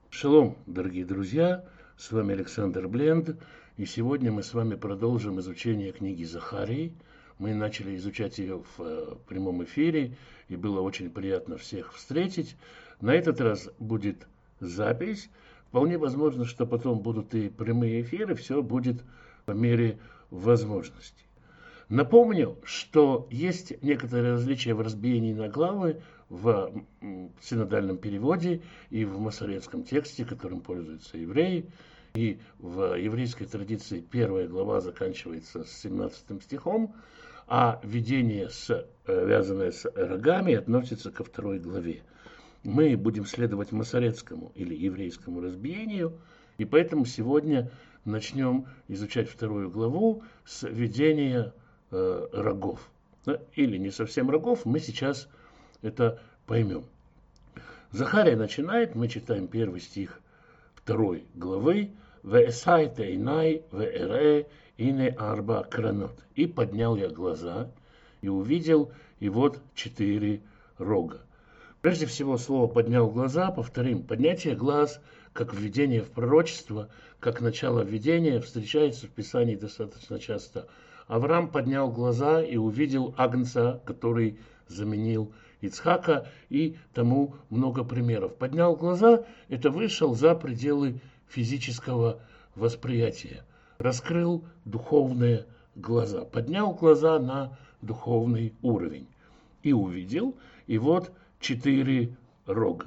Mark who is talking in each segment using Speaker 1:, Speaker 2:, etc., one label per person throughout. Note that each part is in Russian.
Speaker 1: Шалом, дорогие друзья, с вами Александр Бленд, и сегодня мы с вами продолжим изучение книги Захарии. Мы начали изучать ее в прямом эфире, и было очень приятно всех встретить. На этот раз будет запись. Вполне возможно, что потом будут и прямые эфиры, все будет по мере возможностей. Напомню, что есть некоторые различия в разбиении на главы в синодальном переводе и в масоретском тексте, которым пользуются евреи. И в еврейской традиции первая глава заканчивается с 17 стихом, а видение, связанное с рогами, относится ко второй главе. Мы будем следовать масоретскому или еврейскому разбиению, и поэтому сегодня начнем изучать вторую главу с видения рогов. Или не совсем рогов, мы сейчас это поймем. Захария начинает, мы читаем первый стих второй главы. «Веэсайт эйнай веэре ине арба кранот». И поднял я глаза и увидел, и вот 4 рога. Прежде всего, слово «поднял глаза», повторим, поднятие глаз, как введение в пророчество, как начало введения, встречается в Писании достаточно часто. Авраам поднял глаза и увидел Агнца, который заменил Ицхака, и тому много примеров. Поднял глаза – это вышел за пределы физического восприятия, раскрыл духовные глаза, поднял глаза на духовный уровень и увидел, и вот 4 рога.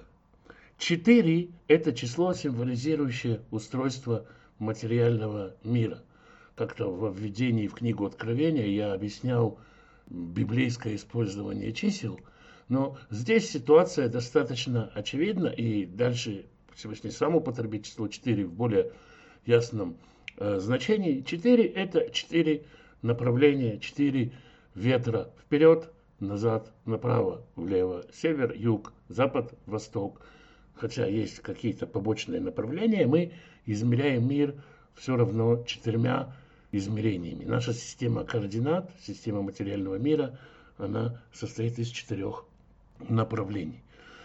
Speaker 1: 4 – это число, символизирующее устройство материального мира. Как-то во введении в книгу Откровения я объяснял библейское использование чисел, но здесь ситуация достаточно очевидна, и дальше Всевышний сам употребит число 4 в более ясном значении. 4 – это 4 направления, 4 ветра вперед, назад, направо, влево, север, юг, запад, восток. Хотя есть какие-то побочные направления, мы измеряем мир все равно 4 измерениями. Наша система координат, система материального мира, она состоит из 4 направлений.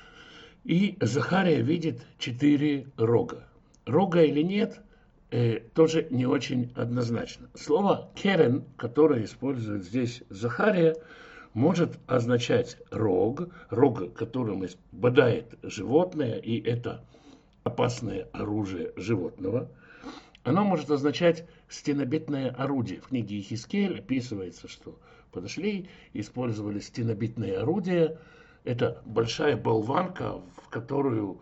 Speaker 1: И Захария видит 4 рога. Рога или нет, тоже не очень однозначно. Слово «керен», которое использует здесь Захария, может означать рог, которым бодает животное, и это опасное оружие животного. Оно может означать стенобитное орудие. В книге Иехискель описывается, что подошли, использовали стенобитные орудия. Это большая болванка, в которую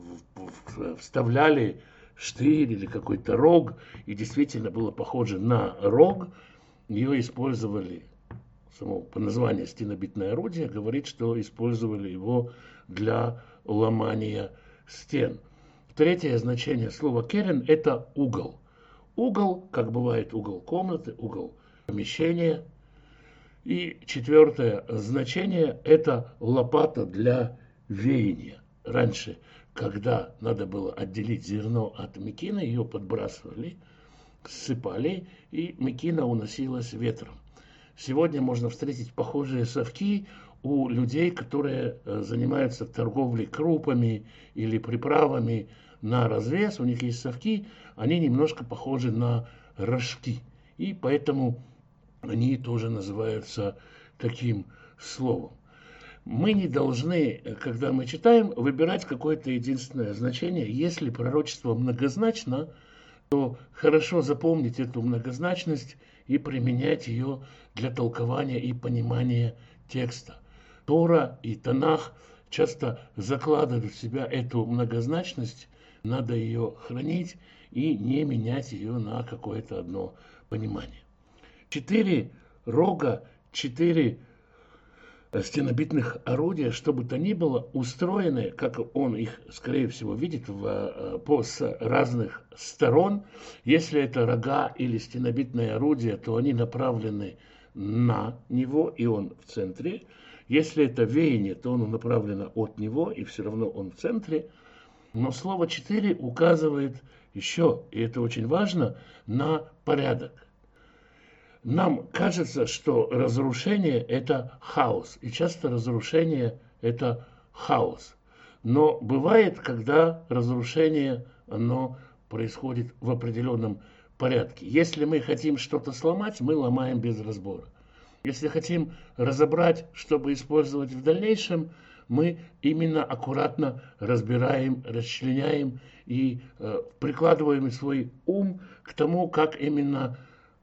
Speaker 1: вставляли штырь или какой-то рог, и действительно было похоже на рог. Ее использовали, само по названию стенобитное орудие, говорит, что использовали его для ломания стен. Третье значение слова «керен» – это угол. Угол, как бывает угол комнаты, угол помещения. И четвертое значение – это лопата для веяния. Раньше, когда надо было отделить зерно от мекины, ее подбрасывали, ссыпали, и мекина уносилась ветром. Сегодня можно встретить похожие совки у людей, которые занимаются торговлей крупами или приправами на развес. У них есть совки, они немножко похожи на рожки. И поэтому они тоже называются таким словом. Мы не должны, когда мы читаем, выбирать какое-то единственное значение. Если пророчество многозначно, то хорошо запомнить эту многозначность и применять ее для толкования и понимания текста. Тора и Танах часто закладывают в себя эту многозначность, надо ее хранить и не менять ее на какое-то одно понимание. 4 рога, 4 стенобитных орудия, что бы то ни было, устроены, как он их, скорее всего, видит, с разных сторон. Если это рога или стенобитные орудия, то они направлены на него, и он в центре. Если это веяние, то оно направлено от него, и все равно он в центре. Но слово 4 указывает еще, и это очень важно, на порядок. Нам кажется, что разрушение – это хаос, и часто разрушение – это хаос. Но бывает, когда разрушение, оно происходит в определенном порядке. Если мы хотим что-то сломать, мы ломаем без разбора. Если хотим разобрать, чтобы использовать в дальнейшем, мы именно аккуратно разбираем, расчленяем и прикладываем свой ум к тому, как именно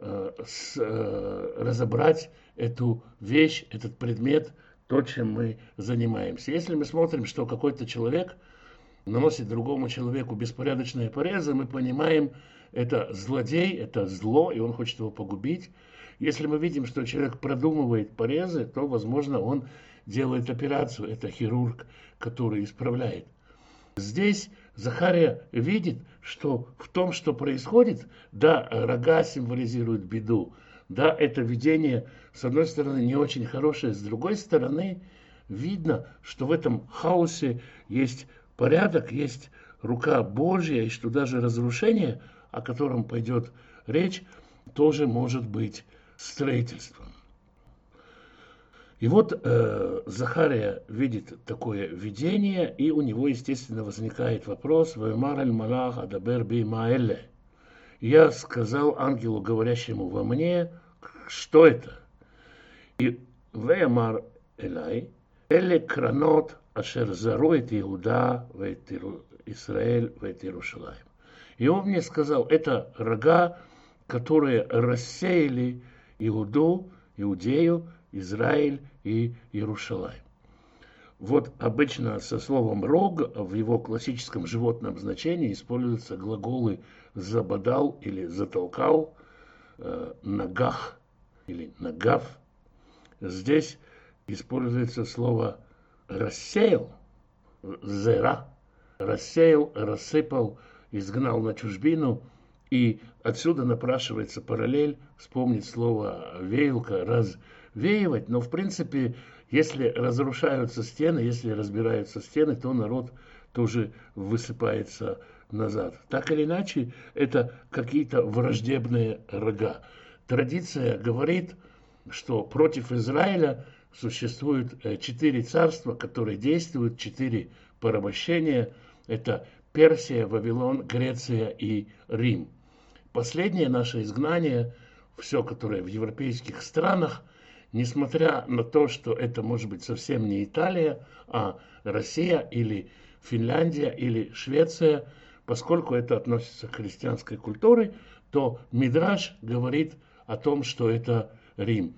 Speaker 1: разобрать эту вещь, этот предмет, то, чем мы занимаемся. Если мы смотрим, что какой-то человек наносит другому человеку беспорядочные порезы, мы понимаем, это злодей, это зло, и он хочет его погубить. Если мы видим, что человек продумывает порезы, то, возможно, он делает операцию. Это хирург, который исправляет. Здесь Захария видит, что в том, что происходит, да, рога символизируют беду, да, это видение, с одной стороны, не очень хорошее, с другой стороны, видно, что в этом хаосе есть порядок, есть рука Божья, и что даже разрушение, о котором пойдет речь, тоже может быть строительством. И вот Захария видит такое видение, и у него, естественно, возникает вопрос: «Ваймар аль-малах адабер би маэлле». Я сказал ангелу, говорящему во мне, что это? И «Ваймар элай эле кранот ашер зароет Иуда вет Исраэль вет Иерушалаим». И он мне сказал: это рога, которые рассеяли Иуду, Иудею, Израиль и Иерушалаим. Вот обычно со словом «рог» в его классическом животном значении используются глаголы «забодал» или «затолкал», «нагах» или «нагав». Здесь используется слово «рассеял», «зера», «рассеял», «рассыпал», «изгнал на чужбину». И отсюда напрашивается параллель вспомнить слово «веялка», «развеивать». Но в принципе, если разрушаются стены, если разбираются стены, то народ тоже высыпается назад. Так или иначе, это какие-то враждебные рога. Традиция говорит, что против Израиля существует 4 царства, которые действуют, 4 порабощения. Это Персия, Вавилон, Греция и Рим. Последнее наше изгнание, все, которое в европейских странах, несмотря на то, что это может быть совсем не Италия, а Россия или Финляндия или Швеция, поскольку это относится к христианской культуре, то Мидраш говорит о том, что это Рим.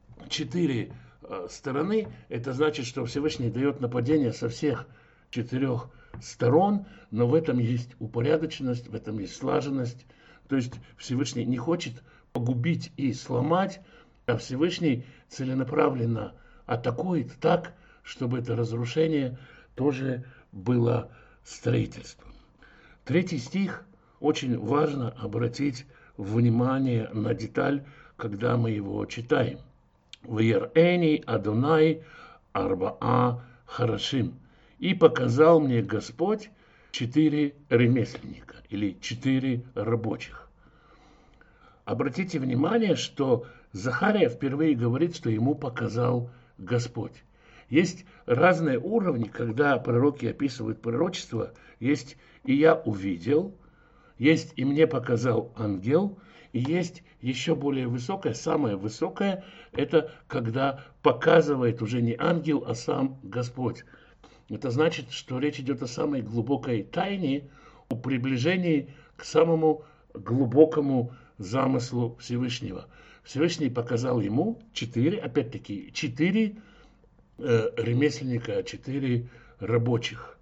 Speaker 1: 4 стороны, это значит, что Всевышний дает нападение со всех 4 сторон, но в этом есть упорядоченность, в этом есть слаженность. То есть Всевышний не хочет погубить и сломать, а Всевышний целенаправленно атакует так, чтобы это разрушение тоже было строительством. 3 стих очень важно обратить внимание на деталь, когда мы его читаем. «Ваерэни Адонай арбаа харашим». «И показал мне Господь 4 ремесленника» или 4 рабочих. Обратите внимание, что Захария впервые говорит, что ему показал Господь. Есть разные уровни, когда пророки описывают пророчество. Есть «и я увидел», есть «и мне показал ангел», и есть еще более высокое, самое высокое, это когда показывает уже не ангел, а сам Господь. Это значит, что речь идет о самой глубокой тайне, о приближении к самому глубокому замыслу Всевышнего. Всевышний показал ему 4, опять-таки, 4 ремесленника, 4 рабочих.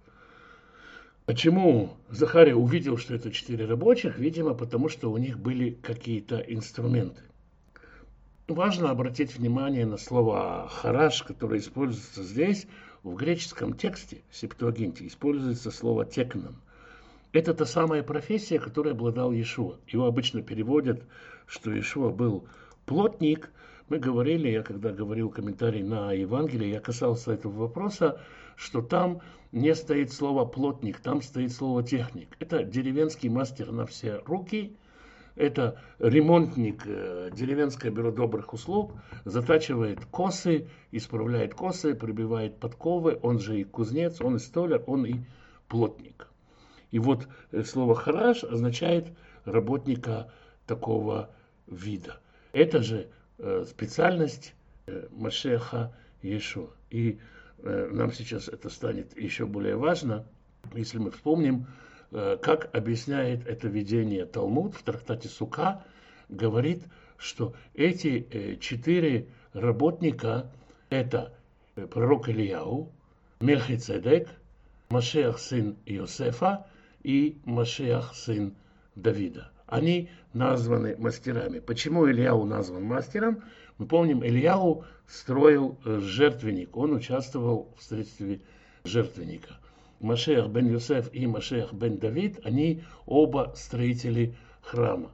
Speaker 1: Почему Захария увидел, что это 4 рабочих? Видимо, потому что у них были какие-то инструменты. Важно обратить внимание на слово «хараш», которое используется здесь. В греческом тексте, в Септуагинте, используется слово «текнон». Это та самая профессия, которой обладал Иешуа. Его обычно переводят, что Иешуа был плотник. Мы говорили, я когда говорил комментарий на Евангелие, я касался этого вопроса, что там не стоит слово «плотник», там стоит слово «техник». Это деревенский мастер на все руки, это ремонтник, деревенское бюро добрых услуг, затачивает косы, исправляет косы, прибивает подковы, он же и кузнец, он и столяр, он и плотник. И вот слово хараш означает работника такого вида. Это же специальность Машеха Иешуа. И нам сейчас это станет еще более важно, если мы вспомним, как объясняет это видение Талмуд в трактате Сука, говорит, что эти 4 работника – это пророк Ильяу, Мелхицедек, Машех сын Иосифа и Машех сын Давида. Они названы мастерами. Почему Ильяу назван мастером? Мы помним, Ильяу строил жертвенник, он участвовал в строительстве жертвенника. Машех бен Йосеф и Машех бен Давид, они оба строители храма.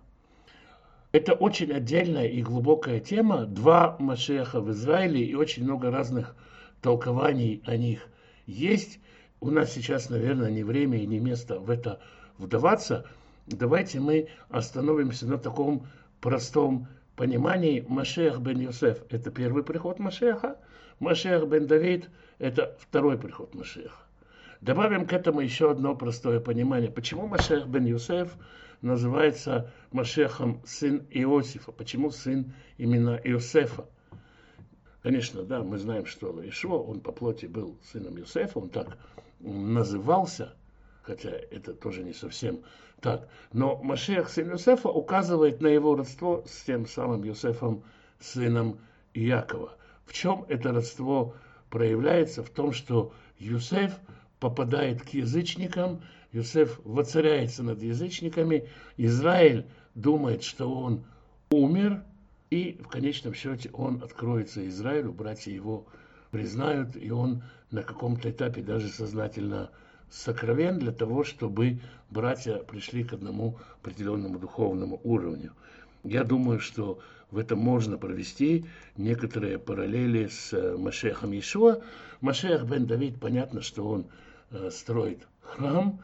Speaker 1: Это очень отдельная и глубокая тема. 2 Машеха в Израиле и очень много разных толкований о них есть. У нас сейчас, наверное, не время и не место в это вдаваться. Давайте мы остановимся на таком простом понимании. Машех бен Йосеф – это первый приход Машеха. Машех бен Давид – это второй приход Машеха. Добавим к этому еще одно простое понимание. Почему Машех бен Йосеф называется Машехом сын Иосифа? Почему сын именно Иосифа? Конечно, да, мы знаем, что Иешуа, он по плоти был сыном Йосефа, он так назывался, хотя это тоже не совсем так. Но Машех, сын Йосефа, указывает на его родство с тем самым Йосефом, сыном Иакова. В чем это родство проявляется? В том, что Йосеф попадает к язычникам, Йосеф воцаряется над язычниками, Израиль думает, что он умер, и в конечном счете он откроется Израилю, братья его признают, и он на каком-то этапе даже сознательно сокровен для того, чтобы братья пришли к одному определенному духовному уровню. Я думаю, что в этом можно провести некоторые параллели с Машехом Иешуа. Машех бен Давид, понятно, что он строит храм.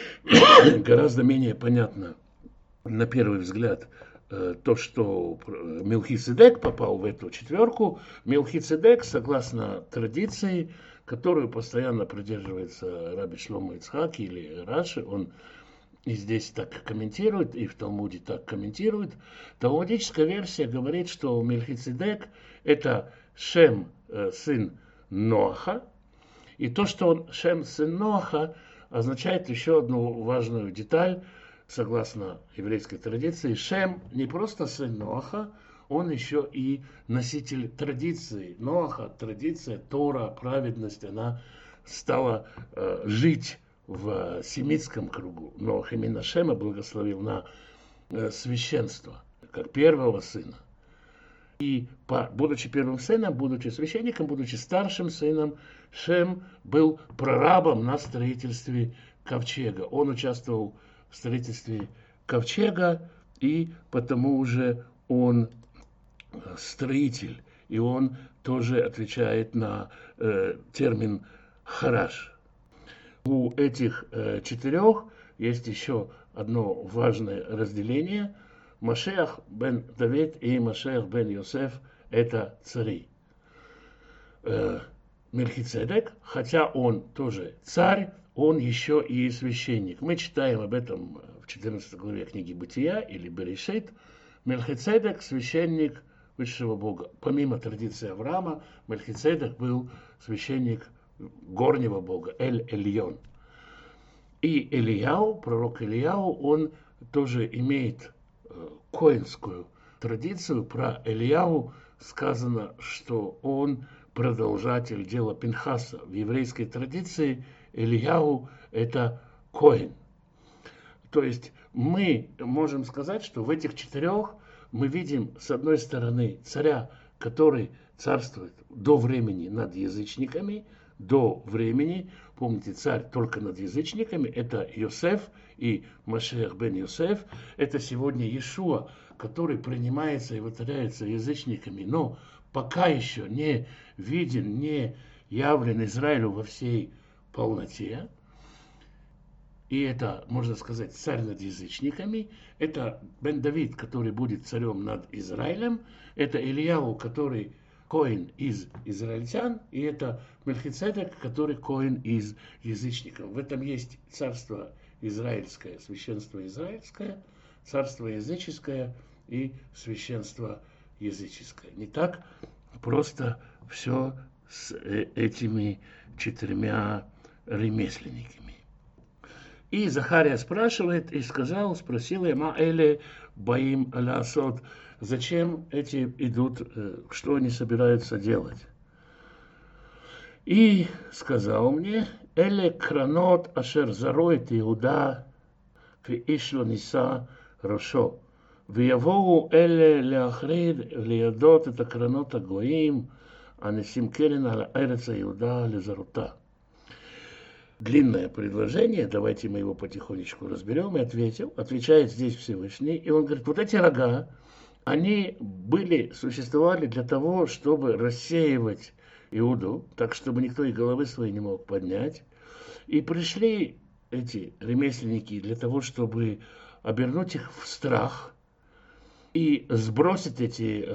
Speaker 1: Гораздо менее понятно, на первый взгляд, то, что Мелхиседек попал в эту 4. Мелхиседек, согласно традиции, которую постоянно придерживается Раби Шломо Ицхак или Раши, он и здесь так комментирует, и в Талмуде так комментирует. Талмудическая версия говорит, что Мелхиседек – это Шем, сын Ноаха, и то, что он Шем, сын Ноаха, означает еще одну важную деталь. Согласно еврейской традиции, Шем не просто сын Ноаха, он еще и носитель традиции. Ноаха, традиция, Тора, праведность, она стала жить в семитском кругу. Ноах именно Шема благословил на священство, как первого сына. И будучи первым сыном, будучи священником, будучи старшим сыном, Шем был прорабом на строительстве ковчега. Он участвовал в строительстве ковчега, и потому уже он строитель, и он тоже отвечает на термин хараш. У этих 4 есть еще одно важное разделение. Машех бен Давид и Машех бен Йосеф – это цари. Мелхицедек, хотя он тоже царь, он еще и священник. Мы читаем об этом в 14 главе книги Бытия или Берешит. Мелхицедек – священник высшего Бога. Помимо традиции Авраама, Мелхицедек был священник горнего Бога, Эль-Эльон. И Ильяу, пророк Ильяу, он тоже имеет коэнскую традицию. Про Ильяу сказано, что он продолжатель дела Пинхаса. В еврейской традиции Ильяу – это коэн. То есть мы можем сказать, что в этих 4 мы видим, с одной стороны, царя, который царствует до времени над язычниками, до времени, помните, царь только над язычниками, это Йосеф и Машех бен Йосеф, это сегодня Иешуа, который принимается и воцаряется язычниками, но пока еще не виден, не явлен Израилю во всей полноте. и это, можно сказать, царь над язычниками, это Бен Давид, который будет царем над Израилем, это Ильяу, который коэн из израильтян, и это Мельхицедек, который коэн из язычников. В этом есть царство израильское, священство израильское, царство языческое и священство языческое. Не так просто все с этими четырьмя ремесленниками. И Захария спрашивает, и спросил я, ма эле баим лясот, зачем эти идут, что они собираются делать. И сказал мне, эле кранот ашер зароет Иуда, ואיש נישא ראשו, ויבואו אלה להחריד לידות את הקרנות הגויים, הנשים קרן על ארץ היהודה לזרותה. Длинное предложение, давайте мы его потихонечку разберем, и отвечает здесь Всевышний, и он говорит, вот эти рога, они существовали для того, чтобы рассеивать Иуду, так, чтобы никто и головы своей не мог поднять, и пришли эти ремесленники для того, чтобы обернуть их в страх и сбросить эти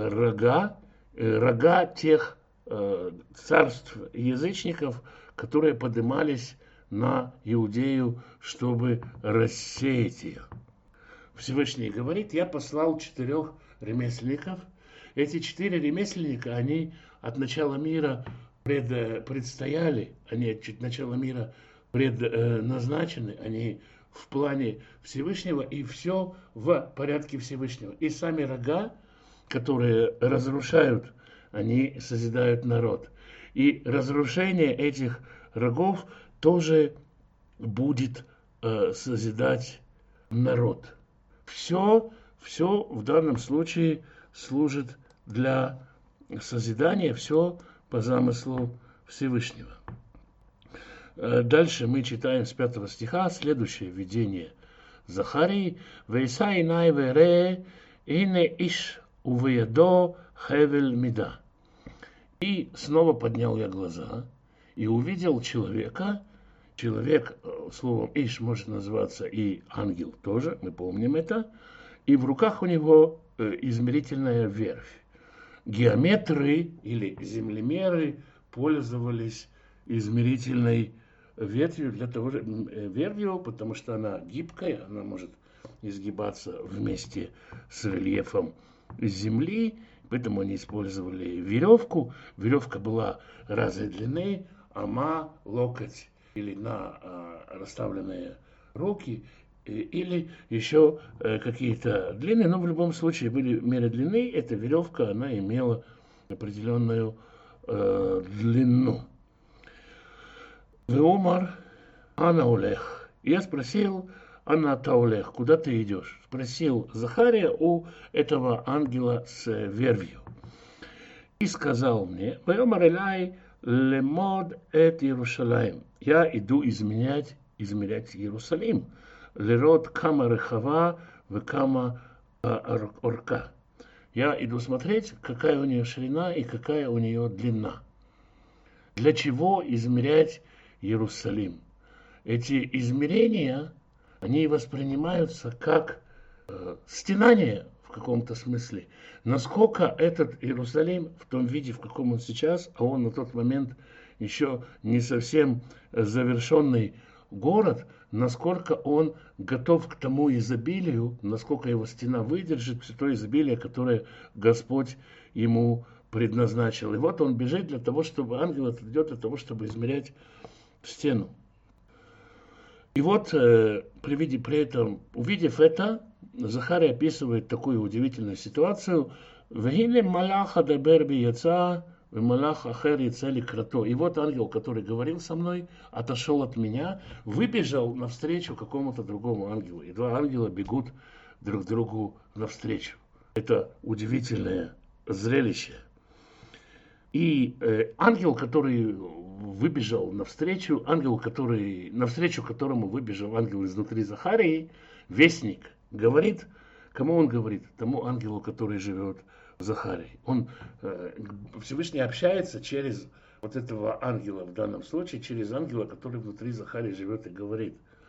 Speaker 1: рога тех царств язычников, которые поднимались на Иудею, чтобы рассеять ее. Всевышний говорит, я послал 4 ремесленников. Эти 4 ремесленника, они от начала мира предстояли, они от начала мира предназначены, они в плане Всевышнего, и все в порядке Всевышнего. И сами рога, которые разрушают, они созидают народ. И разрушение этих рогов тоже будет созидать народ. Все в данном случае служит для созидания, все по замыслу Всевышнего. Дальше мы читаем с 5 стиха следующее видение Захарии. «Вейса инай вере ине иш увеядо хевель мида». И снова поднял я глаза и увидел человека. Человек, словом иш может называться и ангел тоже, мы помним это. И в руках у него измерительная верфь. Геометры или землемеры пользовались измерительной верфью, потому что она гибкая, она может изгибаться вместе с рельефом земли, поэтому они использовали веревку. Веревка была разной длины, ама, локоть или на расставленные руки, или еще какие-то длины, но в любом случае были меры длины, эта веревка, она имела определенную длину. Веомар, ана олех. Я спросил, ана таолех, куда ты идешь? Спросил Захария у этого ангела с вервью. И сказал мне, Веомар элай лемод эт Иерусалим. Я иду измерять Иерусалим. Лерод кама рехава в кама орка. Я иду смотреть, какая у нее ширина и какая у нее длина. Для чего измерять Иерусалим? Эти измерения, они воспринимаются как стенание в каком-то смысле. Насколько этот Иерусалим в том виде, в каком он сейчас, а он на тот момент еще не совсем завершенный город, насколько он готов к тому изобилию, насколько его стена выдержит все то изобилие, которое Господь ему предназначил. И вот он бежит для того, чтобы ангел идет для того, чтобы измерять стену. И вот, увидев это, Захария описывает такую удивительную ситуацию. «Вегине малаха даберби яца, вемалах ахер яцели крато». И вот ангел, который говорил со мной, отошел от меня, выбежал навстречу какому-то другому ангелу. И 2 ангела бегут друг другу навстречу. Это удивительное зрелище. И ангел, который выбежал навстречу, навстречу которому выбежал ангел изнутри Захарии, вестник, говорит, кому он говорит? Тому ангелу, который живет в Захарии. Всевышний общается через вот этого ангела в данном случае, через ангела, который внутри Захарии живет и говорит.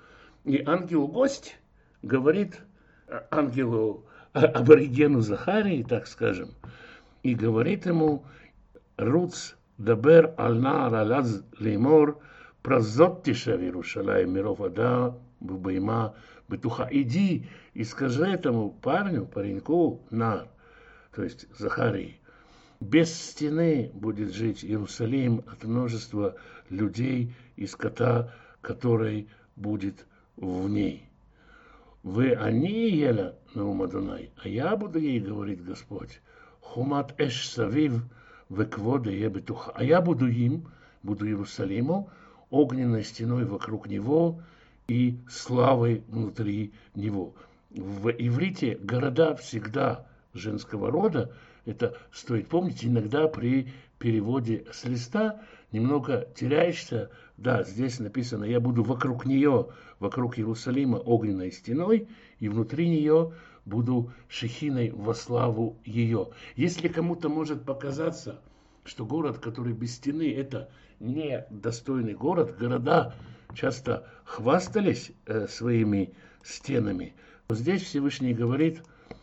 Speaker 1: И ангел-гость говорит ангелу, аборигену Захарии, так скажем, и говорит ему: «Руц дабер аль-нар алаз леймор, празот тишав Иерушалаим миров ада бубейма бетуха». Иди и скажи этому парню, пареньку, нар, то есть Захарии: без стены будет жить Иерусалим от множества людей и скота, который будет в ней. Вы они ела наум Адонай, а я буду ей, говорит Господь, хумат эш савив веквода ебетуха. А я буду им, буду Иерусалиму, огненной стеной вокруг него и славой внутри него. В иврите города всегда женского рода. Это стоит помнить. Иногда при переводе с листа немного теряешься. Да, здесь написано: я буду вокруг нее, вокруг Иерусалима огненной стеной, и внутри нее буду шехиной во славу ее. Если кому-то может показаться, что город, который без стены, это недостойный город, города часто хвастались своими стенами, то здесь Всевышний говорит: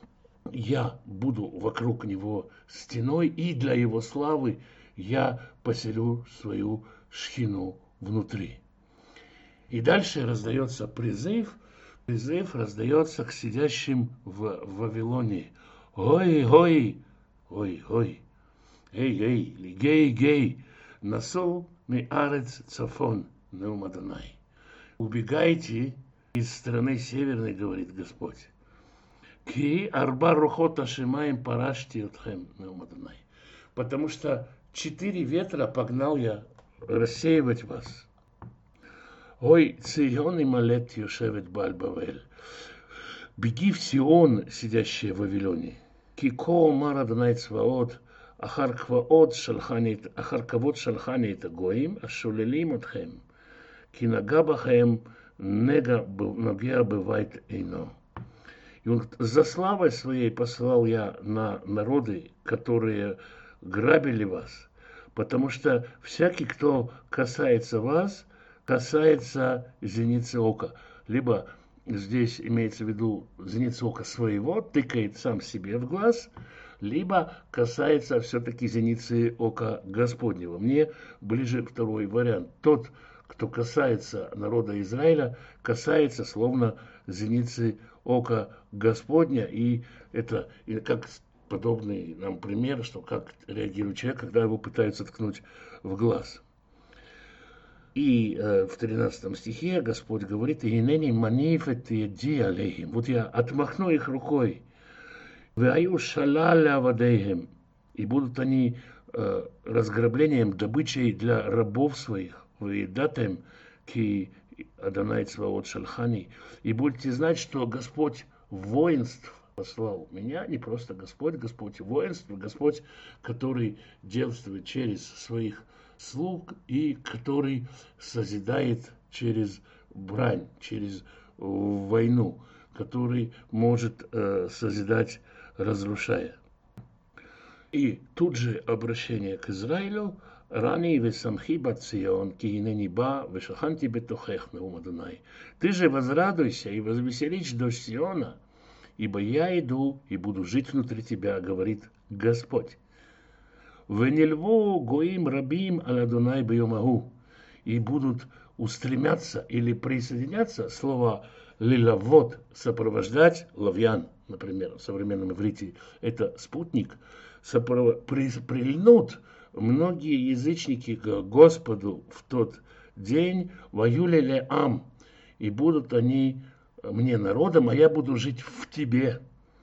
Speaker 1: я буду вокруг него стеной, и для его славы я поселю свою шхину внутри. И дальше раздается призыв раздается к сидящим в Вавилоне. Ой, ой, ой, ой, эй, эй, гей, гей, насол ми арец цафон неум Адонай. Убегайте из страны северной, говорит Господь. Ки арба рухота шимаем парашти отхем неум Адонай. Потому что 4 ветра погнал я рассеивать вас. Ой, Цион и Малет Йошевет Баль Бавель. Беги в Сион, сидящая в Вавилоне. Кико Мар Адонай Цваот, ахар квот шалхани et агоим, ашулелим отхем. Ки нага бахем нега ногеа бывает эйно. И он за славой своей послал я на народы, которые грабили вас, потому что всякий, кто касается вас, касается зеницы ока. Либо здесь имеется в виду зеница ока своего, тыкает сам себе в глаз, либо касается все-таки зеницы ока Господнего. Мне ближе второй вариант. Тот, кто касается народа Израиля, касается словно зеницы ока Господня. И это как подобный нам пример, что как реагирует человек, когда его пытаются ткнуть в глаз. И в 13 стихе Господь говорит: «Инени манифет еди алейхим». Вот я отмахну их рукой. «Веаю шалаля вадейхим». И будут они разграблением, добычей для рабов своих. «Веидатем ки Адонай Цваот шалхани». И будете знать, что Господь воинств послал меня, не просто Господь, Господь воинств, Господь, который действует через своих слуг и который созидает через брань, через войну, который может созидать, разрушая. И тут же обращение к Израилю: «Рани весамхи бацион, ки инени ба вешаханти бетохех неум Адонай». Ты же возрадуйся и возвеселись, дочь Сиона, ибо я иду и буду жить внутри тебя, говорит Господь. «Венельву гоим рабим аль Адонай бьемагу». И будут устремляться или присоединяться, слово лилавот, сопровождать, лавьян, например, в современном иврите это спутник, прильнут многие язычники к Господу в тот день, воюле ам, и будут они мне народом, а я буду жить в тебе.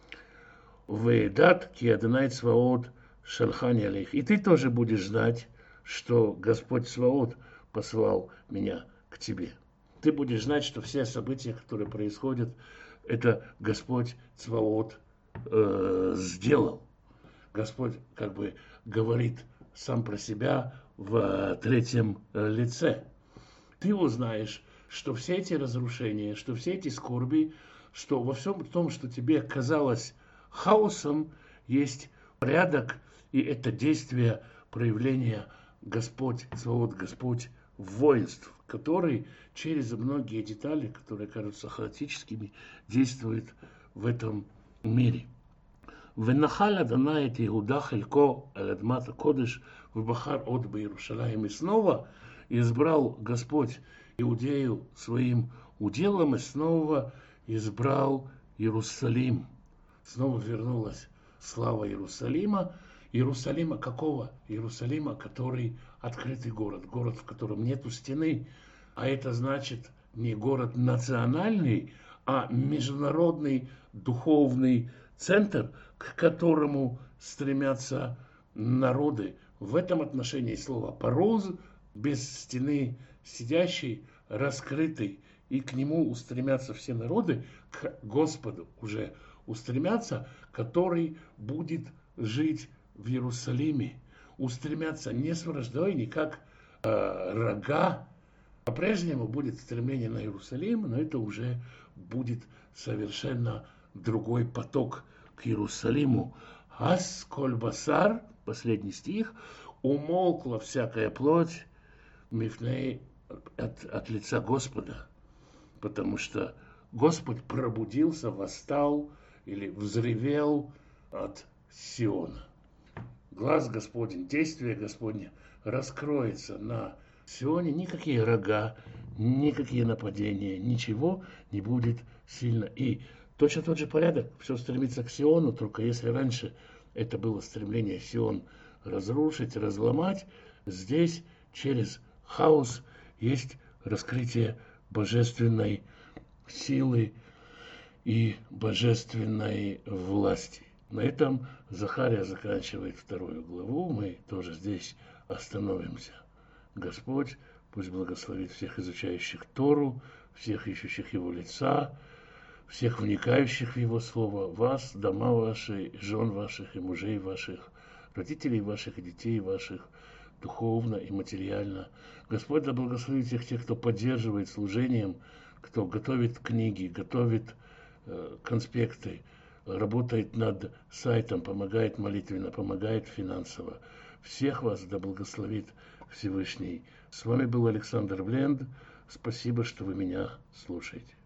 Speaker 1: Веидат ки Адонай Цваот шалхани алейх. И ты тоже будешь знать, что Господь Цваот послал меня к тебе. Ты будешь знать, что все события, которые происходят, это Господь Цваот сделал. Господь как бы говорит сам про себя в третьем лице. Ты узнаешь, что все эти разрушения, что все эти скорби, что во всем том, что тебе казалось хаосом, есть порядок, и это действие, проявление Господь, Цваот, Господь воинств, который через многие детали, которые кажутся хаотическими, действует в этом мире. ונחל אדוני את יהודה חלקו על אדמת הקודש ובחר עוד בירושלים. И снова избрал Господь Иудею своим уделом, и снова избрал Иерусалим. Снова вернулась слава Иерусалима. Иерусалима какого? Иерусалима, который открытый город, город, в котором нету стены. А это значит не город национальный, а международный духовный центр, к которому стремятся народы. В этом отношении слово «пароз» без стены сидящий, раскрытый, и к нему устремятся все народы, к Господу уже устремятся, который будет жить в Иерусалиме. Устремятся не с враждой, не как рога. По-прежнему будет стремление на Иерусалим, но это уже будет совершенно другой поток к Иерусалиму. Ас коль басар, последний стих, умолкла всякая плоть мифней от лица Господа, потому что Господь пробудился, восстал или взревел от Сиона. Глаз Господень, действие Господне раскроется на Сионе. Никакие рога, никакие нападения, ничего не будет сильно. И точно тот же порядок, все стремится к Сиону, только если раньше это было стремление Сион разрушить, разломать, здесь через хаос есть раскрытие божественной силы и божественной власти. На этом Захария заканчивает 2 главу. Мы тоже здесь остановимся. Господь пусть благословит всех изучающих Тору, всех ищущих Его лица, всех вникающих в Его Слово, вас, дома ваши, жен ваших и мужей ваших, родителей ваших и детей ваших, духовно и материально. Господь да благословит всех тех, кто поддерживает служением, кто готовит книги, готовит конспекты, работает над сайтом, помогает молитвенно, помогает финансово. Всех вас да благословит Всевышний. С вами был Александр Бленд. Спасибо, что вы меня слушаете.